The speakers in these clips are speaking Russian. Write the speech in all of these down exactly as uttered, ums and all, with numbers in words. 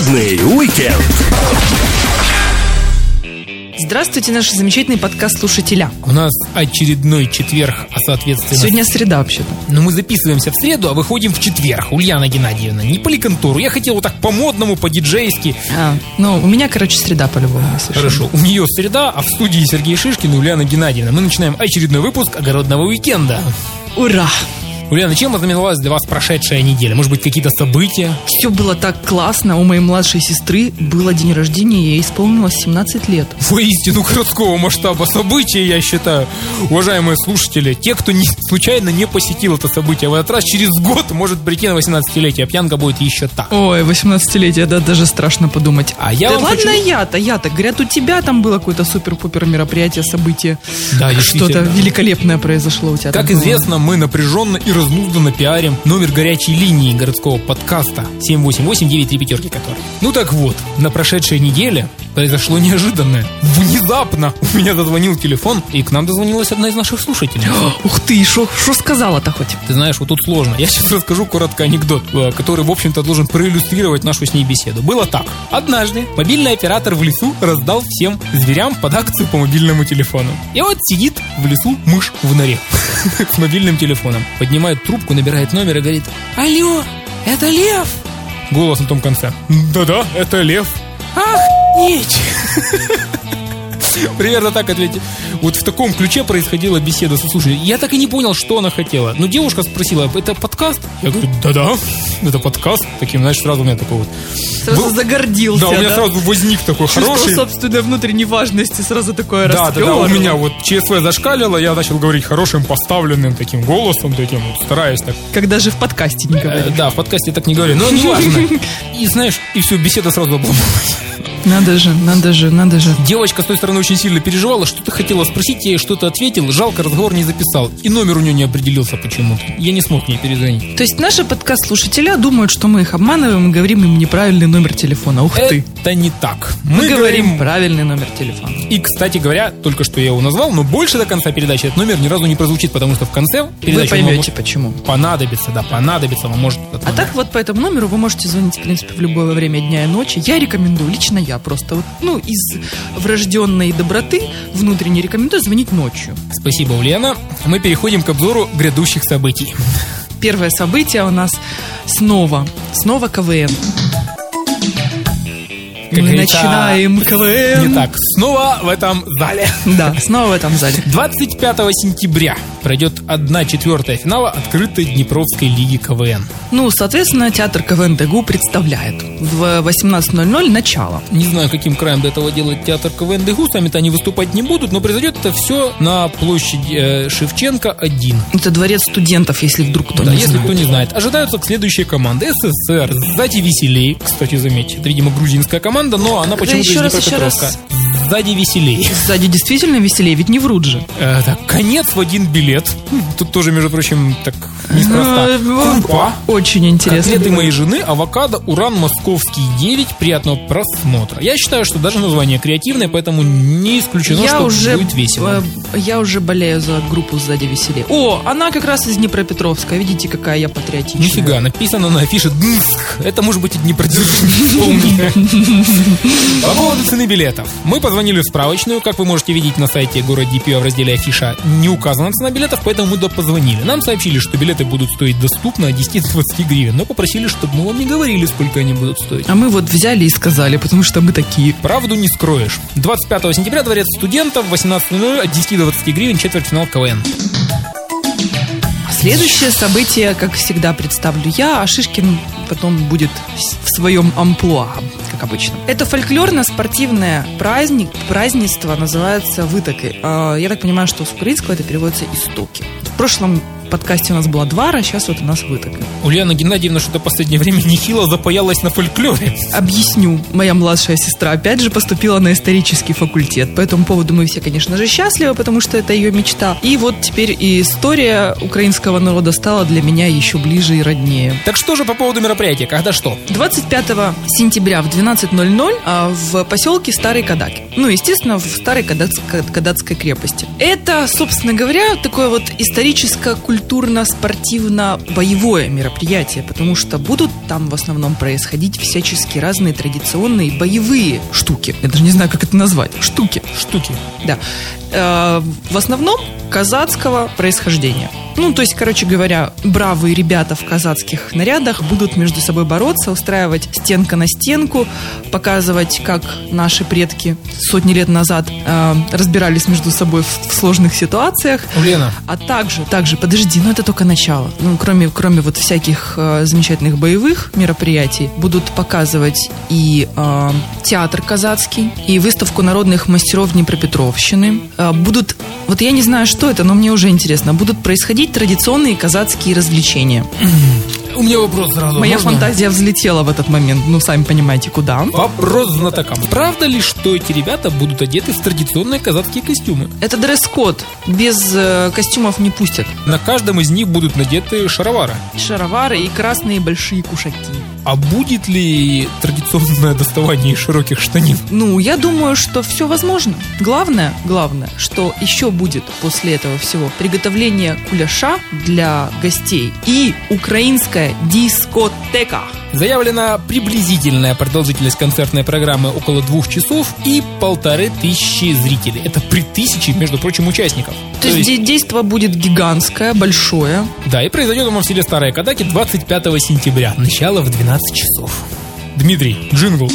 Народный уикенд. Здравствуйте, наши замечательные подкаст-слушателя. У нас очередной четверг, а соответственно... Сегодня среда вообще-то. Но мы записываемся в среду, а выходим в четверг. Ульяна Геннадьевна, не по ликантуру. Я хотел вот так по-модному, по-диджейски. А, ну, у меня, короче, среда по-любому. Хорошо, у нее среда, а в студии Сергей Шишкин и Ульяна Геннадьевна. Мы начинаем очередной выпуск огородного уикенда. Ура! Ульяна, чем ознаменовалась для вас прошедшая неделя? Может быть, какие-то события? Все было так классно. У моей младшей сестры было день рождения, ей исполнилось семнадцать лет. Воистину городского масштаба события, я считаю. Уважаемые слушатели, те, кто не, случайно не посетил это событие, в этот раз через год может прийти на восемнадцатилетие, а пьянка будет еще та. Ой, восемнадцатилетие, да, даже страшно подумать. А я да вам ладно хочу... я-то, я-то. Говорят, у тебя там было какое-то супер-пупер мероприятие, событие. Да, что-то великолепное произошло у тебя. Как известно, мы напряженно и разнузданно пиарим номер горячей линии городского подкаста семь восемь восемь девять три пятерки который. Ну так вот, на прошедшей неделе произошло неожиданное. Внезапно у меня зазвонил телефон, и к нам дозвонилась одна из наших слушателей. Ух ты, что сказала-то хоть? Ты знаешь, вот тут сложно. Я сейчас расскажу коротко анекдот, который, в общем-то, должен проиллюстрировать нашу с ней беседу. Было так. Однажды мобильный оператор в лесу раздал всем зверям под акцию по мобильному телефону. И вот сидит в лесу мышь в норе с мобильным телефоном. Поднимает трубку, набирает номер и говорит: алло, это Лев? Голос на том конце: да-да, это Лев. Охренеть! Примерно так ответил. Вот в таком ключе происходила беседа со слушателем. Я так и не понял, что она хотела. Но девушка спросила: это подкаст? Я говорю: да-да, это подкаст. Таким, знаешь, сразу у меня такой вот... Сразу Был... загордился, да? Да, у меня да? сразу возник такой Чувство хороший... собственной внутренней важности сразу такое да, расцвело. Да, да, у меня вот ЧСВ зашкалило, я начал говорить хорошим, поставленным таким голосом, таким вот, стараясь так... Когда же в подкасте не говорю. Э, да, в подкасте так не говорю, но не важно. И знаешь, и все, беседа сразу обломалась. Надо же, надо же, надо же. Девочка с той стороны очень сильно переживала, что-то хотела спросить, я ей что-то ответил, жалко, разговор не записал. И номер у нее не определился почему-то. Я не смог ей перезвонить. То есть наши подкаст-слушателя думают, что мы их обманываем и говорим им неправильный номер телефона. Ух ты. Это не так. Мы, мы говорим, говорим правильный номер телефона. И, кстати говоря, только что я его назвал, но больше до конца передачи этот номер ни разу не прозвучит, потому что в конце передачи... Вы поймете, почему. Понадобится, да, понадобится вам может... А так вот по этому номеру вы можете звонить, в принципе, в любое время дня и ночи. Я рекомендую, лично я просто вот, ну, из врожденной доброты внутренне рекомендую звонить ночью. Спасибо, Ульяна. Мы переходим к обзору грядущих событий. Первое событие у нас снова, снова КВН. Как Мы говорится, начинаем КВН. Не так, снова в этом зале. Да, снова в этом зале. двадцать пятого сентября пройдет одна четвертая финала открытой Днепровской лиги КВН. Ну, соответственно, театр КВН ДГУ представляет в восемнадцать ноль ноль начало. Не знаю, каким краем до этого делает театр КВН ДГУ, сами-то они выступать не будут, но произойдет это все на площади э, Шевченко один. Это дворец студентов, если вдруг кто да, не если знает. кто не знает. Ожидаются следующие команды: СССР, сзади веселей, кстати, заметьте, это, видимо, грузинская команда, но она почему-то из Днепропетровска. Сзади веселей. Сзади действительно веселее, ведь не врут же. Э, так, конец в один билет. Тут тоже, между прочим, так неспроста. Крупа. Очень интересно. Котлеты моей жены, авокадо, уран московский девять. Приятного просмотра. Я считаю, что даже название креативное, поэтому не исключено, я что уже, будет весело. Я уже болею за группу «Сзади веселее». О, она как раз из Днепропетровска. Видите, какая я патриотичная. Нифига, написано на афише «Днск». Это может быть и Днепродзержинск. По поводу цены билетов. Мы позвонили в справочную. Как вы можете видеть на сайте Город ди пи в разделе «Афиша» не указана цена билетов, поэтому мы позвонили. Нам сообщили, что билеты будут стоить доступно от десяти до двадцати гривен, но попросили, чтобы мы вам не говорили, сколько они будут стоить. А мы вот взяли и сказали, потому что мы такие. Правду не скроешь. двадцать пятого сентября дворец студентов, восемнадцать ноль ноль, от десяти до двадцати гривен, четвертьфинал КВН. Следующее событие, как всегда, представлю я, а Шишкин потом будет в своем амплуа, как обычно. Это фольклорно-спортивное праздник, празднество, называется «Вытоки». Я так понимаю, что с украинского это переводится «истоки». В прошлом подкасте у нас была двара, сейчас вот у нас «Вытоки». Ульяна Геннадьевна что-то в последнее время нехило запаялась на фольклоре. Объясню. Моя младшая сестра опять же поступила на исторический факультет. По этому поводу мы все, конечно же, счастливы, потому что это ее мечта. И вот теперь и история украинского народа стала для меня еще ближе и роднее. Так что же по поводу мероприятия? Когда что? двадцать пятого сентября в двенадцать ноль ноль в поселке Старый Кадаки. Ну, естественно, в Старой Кадацкой, Кадацкой крепости. Это, собственно говоря, такое вот историческое культурное культурно-спортивно-боевое мероприятие, потому что будут там в основном происходить всяческие разные традиционные боевые штуки. Я даже не знаю, как это назвать. Штуки. Штуки. Да. Э, в основном казацкого происхождения. Ну, то есть, короче говоря, бравые ребята в казацких нарядах будут между собой бороться, устраивать стенка на стенку, показывать, как наши предки сотни лет назад э, разбирались между собой в, в сложных ситуациях. Лена. А также, также, подожди, ну это только начало. Ну, кроме, кроме вот всяких э, замечательных боевых мероприятий, будут показывать и э, театр казацкий, и выставку народных мастеров Днепропетровщины. Э, будут, вот я не знаю, что это, но мне уже интересно, будут происходить традиционные казацкие развлечения. У меня вопрос сразу. Моя Можно? фантазия взлетела в этот момент. Ну, сами понимаете, куда. Вопрос знатокам. Правда ли, что эти ребята будут одеты в традиционные казацкие костюмы? Это дресс-код. Без э, костюмов не пустят. На каждом из них будут надеты шаровары. Шаровары и красные большие кушаки. А будет ли традиционное доставание из широких штанин? Ну, я думаю, что все возможно. Главное, главное, что еще будет после этого всего приготовление куляша для гостей и украинская дискотека. Заявлена приблизительная продолжительность концертной программы около двух часов и полторы тысячи зрителей. Это при тысяче, между прочим, участников. То, То есть, есть действо будет гигантское, большое. Да, и произойдет оно в селе Старые Кадаки двадцать пятого сентября. Начало в двенадцать часов. Дмитрий, джингл.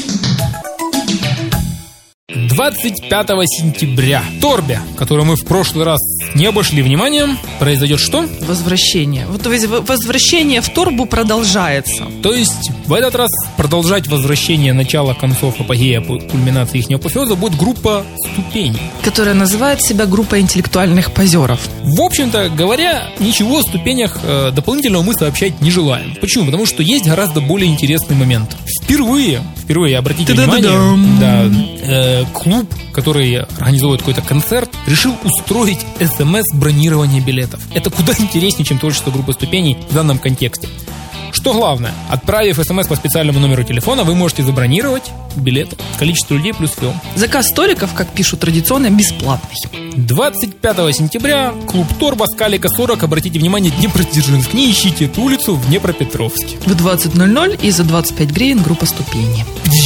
двадцать пятого сентября в Торбе, которую мы в прошлый раз не обошли вниманием, произойдет что? Возвращение. Вот, то есть возвращение в Торбу продолжается. То есть в этот раз продолжать возвращение начала, концов, апогея, кульминации их апофеоза будет группа «Ступень», которая называет себя группой интеллектуальных позеров. В общем-то говоря, ничего о ступенях э, дополнительного мы сообщать не желаем. Почему? Потому что есть гораздо более интересный момент. Впервые, впервые, обратите внимание, да, э, клуб, который организовывает какой-то концерт, решил устроить эс эм эс-бронирование билетов. Это куда интереснее, чем творчество группы «Ступеней» в данном контексте. Что главное, отправив эс эм эс по специальному номеру телефона, вы можете забронировать билеты. Количество людей плюс film. Заказ столиков, как пишут традиционно, бесплатный. двадцать пятого сентября, клуб Торба, Скалика сорок. Обратите внимание, Днепродзержинск. Не ищите эту улицу в Днепропетровске. В двадцать ноль ноль и за двадцать пять гривен группа «Ступени».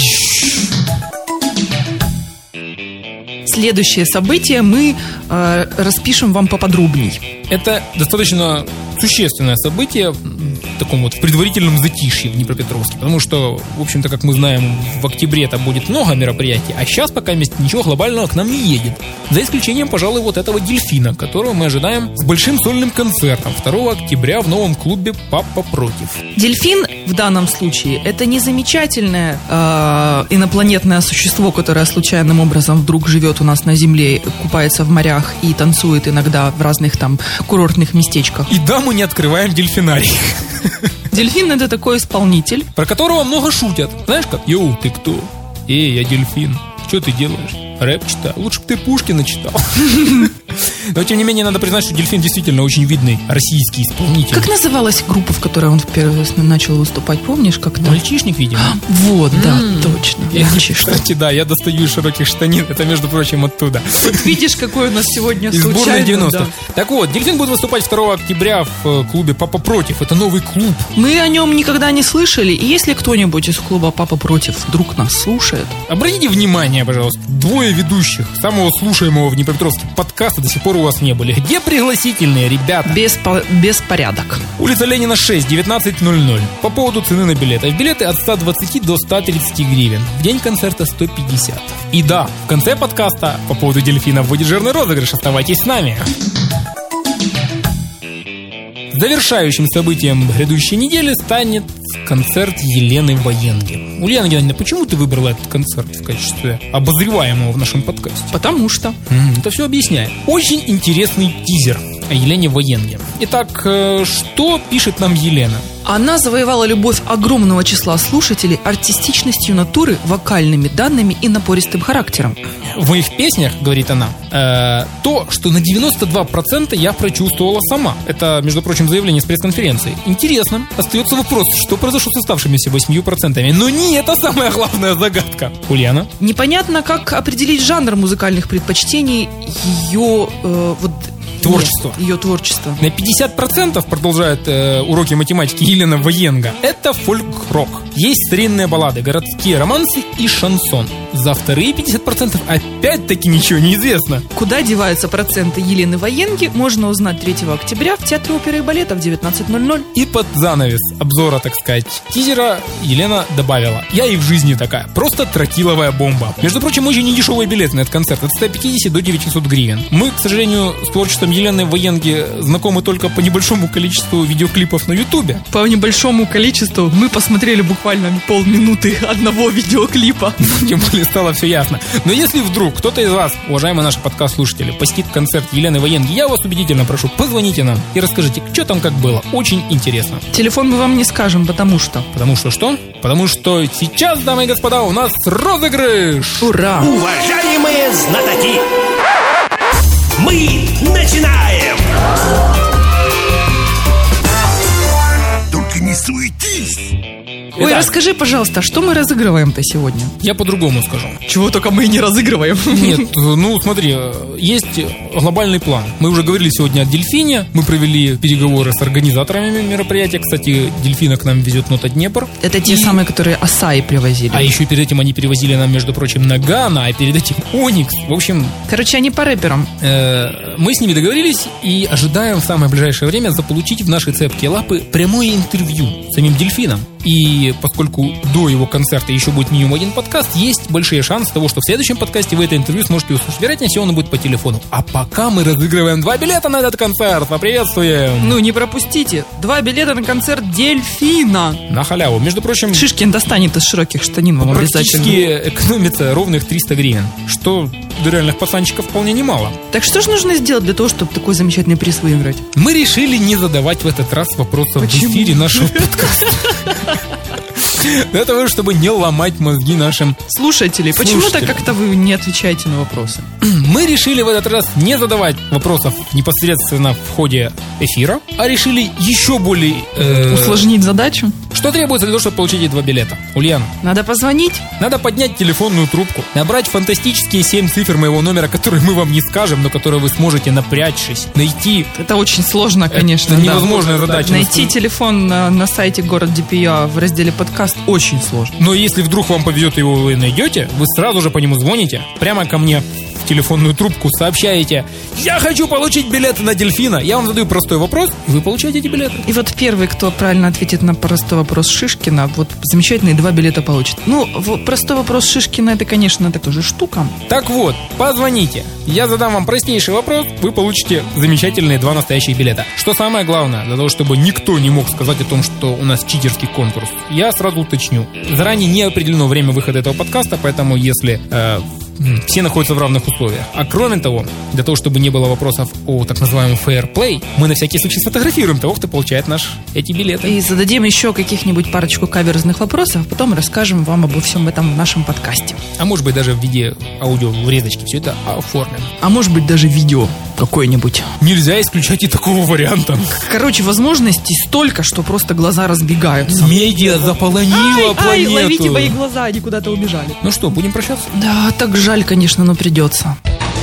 Следующее событие мы э, распишем вам поподробней. Это достаточно существенное событие в таком вот предварительном затишье в Днепропетровске, потому что, в общем-то, как мы знаем, в октябре там будет много мероприятий, а сейчас пока ничего глобального к нам не едет. За исключением, пожалуй, вот этого «Дельфина», которого мы ожидаем с большим сольным концертом второго октября в новом клубе «Папа против». «Дельфин» в данном случае это не замечательное э, инопланетное существо, которое случайным образом вдруг живет у нас на Земле, купается в морях и танцует иногда в разных там курортных местечках. И да, мы не открываем дельфинарий. Дельфин — это такой исполнитель, про которого много шутят. Знаешь как? Йоу, ты кто? Эй, я дельфин. Что ты делаешь? Рэп читаю. Лучше бы ты Пушкина читал. Но, тем не менее, надо признать, что «Дельфин» действительно очень видный российский исполнитель. Как называлась группа, в которой он впервые начал выступать? Помнишь, как-то? «Мальчишник», видимо. Вот, да, точно. Кстати, да, я достаю из широких штанин. Это, между прочим, оттуда. Видишь, какой у нас сегодня из сборной девяностых. Так вот, «Дельфин» будет выступать второго октября в клубе «Папа против». Это новый клуб. Мы о нем никогда не слышали. И если кто-нибудь из клуба «Папа против» вдруг нас слушает, обратите внимание, пожалуйста, двое ведущих самого слушаемого в Днепропетровске подкаста до сих пор у вас не были. Где пригласительные, ребята? Беспо- беспорядок. Улица Ленина, шесть, девятнадцать ноль ноль. По поводу цены на билеты. Билеты от ста двадцати до ста тридцати гривен. В день концерта сто пятьдесят. И да, в конце подкаста по поводу «Дельфина» будет жирный розыгрыш. Оставайтесь с нами. Завершающим событием грядущей недели станет концерт Елены Военги. Ульяна Геннадьевна, почему ты выбрала этот концерт в качестве обозреваемого в нашем подкасте? Потому что. Mm, это все объясняет. Очень интересный тизер о Елене Военге. Итак, что пишет нам Елена? Она завоевала любовь огромного числа слушателей артистичностью натуры, вокальными данными и напористым характером. В моих песнях, говорит она, э, то, что на девяносто два процента я прочувствовала сама. Это, между прочим, заявление с пресс-конференции. Интересно. Остается вопрос, что произошло с оставшимися восемью процентами. Но не это самая главная загадка. Ульяна? Непонятно, как определить жанр музыкальных предпочтений ее... Э, вот творчество. Нет, ее творчество. На пятьдесят процентов, продолжает э, уроки математики Елена Военга, это фольк-рок. Есть старинные баллады, городские романсы и шансон. За вторые пятьдесят процентов опять-таки ничего не известно. Куда деваются проценты Елены Военги, можно узнать третьего октября в Театре оперы и балета в девятнадцать ноль ноль. И под занавес обзора, так сказать, тизера Елена добавила: я и в жизни такая, просто тротиловая бомба. Между прочим, очень недешевые билеты на этот концерт, от ста пятидесяти до девятисот гривен. Мы, к сожалению, с творчеством Елены Военги знакомы только по небольшому количеству видеоклипов на Ютубе. По небольшому количеству мы посмотрели буквально полминуты одного видеоклипа. Тем более стало все ясно. Но если вдруг кто-то из вас, уважаемые наши подкаст-слушатели, посетит концерт Елены Военги, я вас убедительно прошу, позвоните нам и расскажите, что там как было. Очень интересно. Телефон мы вам не скажем, потому что... Потому что что? Потому что сейчас, дамы и господа, у нас розыгрыш! Ура! Уважаемые знатоки! Мы начинаем! Только не суетись! Ой, Итак, расскажи, пожалуйста, что мы разыгрываем-то сегодня? я по-другому скажу. Чего только мы и не разыгрываем. Нет, ну смотри, есть глобальный план. Мы уже говорили сегодня о дельфине. Мы провели переговоры с организаторами мероприятия. Кстати, дельфина к нам везет нота Днепр. Это те И- самые, которые Асаи привозили. А еще перед этим они перевозили нам, между прочим, Нагана, а перед этим Оникс. В общем, Короче, они по рэперам. э, мы с ними договорились и ожидаем в самое ближайшее время заполучить в наши цепкие лапы прямое интервью с самим дельфином. И поскольку до его концерта еще будет минимум один подкаст, есть большие шансы того, что в следующем подкасте вы это интервью сможете услышать. Вероятнее всего, оно будет по телефону. А пока мы разыгрываем два билета на этот концерт. Поприветствуем! Ну, не пропустите. Два билета на концерт Дельфина. На халяву. Между прочим, Шишкин достанет из широких штанин вам обязательно. практически экономится ровных триста гривен, что для реальных пацанчиков вполне немало. Так что же нужно сделать для того, чтобы такой замечательный приз выиграть? Мы решили не задавать в этот раз вопросов Почему? в эфире нашего подкаста. Для того, чтобы не ломать мозги нашим. Слушатели, почему-то Слушатели. как-то вы не отвечаете на вопросы. Мы решили в этот раз не задавать вопросов непосредственно в ходе эфира, а решили еще более... э, Усложнить задачу? Что требуется для того, чтобы получить эти два билета? Ульяна, Надо позвонить? надо поднять телефонную трубку, набрать фантастические семь цифр моего номера, которые мы вам не скажем, но которые вы сможете, напрячься, найти. Это очень сложно, конечно. Это да. невозможная задача. Найти телефон на, на сайте Город ди пи а в разделе подкаст очень сложно. Но если вдруг вам повезет, его вы найдете, вы сразу же по нему звоните, прямо ко мне в телефонную трубку, сообщаете: я хочу получить билеты на Дельфина. Я вам задаю простой вопрос, и вы получаете эти билеты. И вот первый, кто правильно ответит на простой вопрос Шишкина, вот замечательные два билета получит. Ну, в- простой вопрос Шишкина, это, конечно, это тоже штука. Так вот, позвоните. Я задам вам простейший вопрос, вы получите замечательные два настоящих билета. Что самое главное, для того, чтобы никто не мог сказать о том, что у нас читерский конкурс, я сразу уточню. Заранее не определено время выхода этого подкаста, поэтому если э, м, все находятся в равных условиях. А кроме того, для того, чтобы не было вопросов о так называемом fair play, мы на всякий случай сфотографируем того, кто получает наш, эти билеты. И зададим еще каких-нибудь парочку каверзных вопросов, потом расскажем вам обо всем этом в нашем подкасте. А может быть даже в виде аудио врезочки все это оформим. А может быть даже видео какое-нибудь. Нельзя исключать и такого варианта. Короче, возможностей столько, что просто глаза разбегаются. Медиа заполонила Ай, планету. ловите мои глаза, они куда-то убежали. Ну что, будем прощаться? Да, так жаль, конечно, но придется.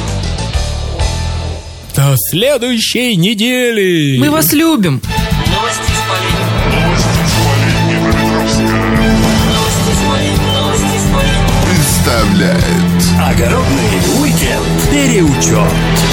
До следующей недели. Мы вас любим. Новости Смоленска. Новости Смоленска. Новости Смоленска. Представляет Огородный уикенд. Переучет.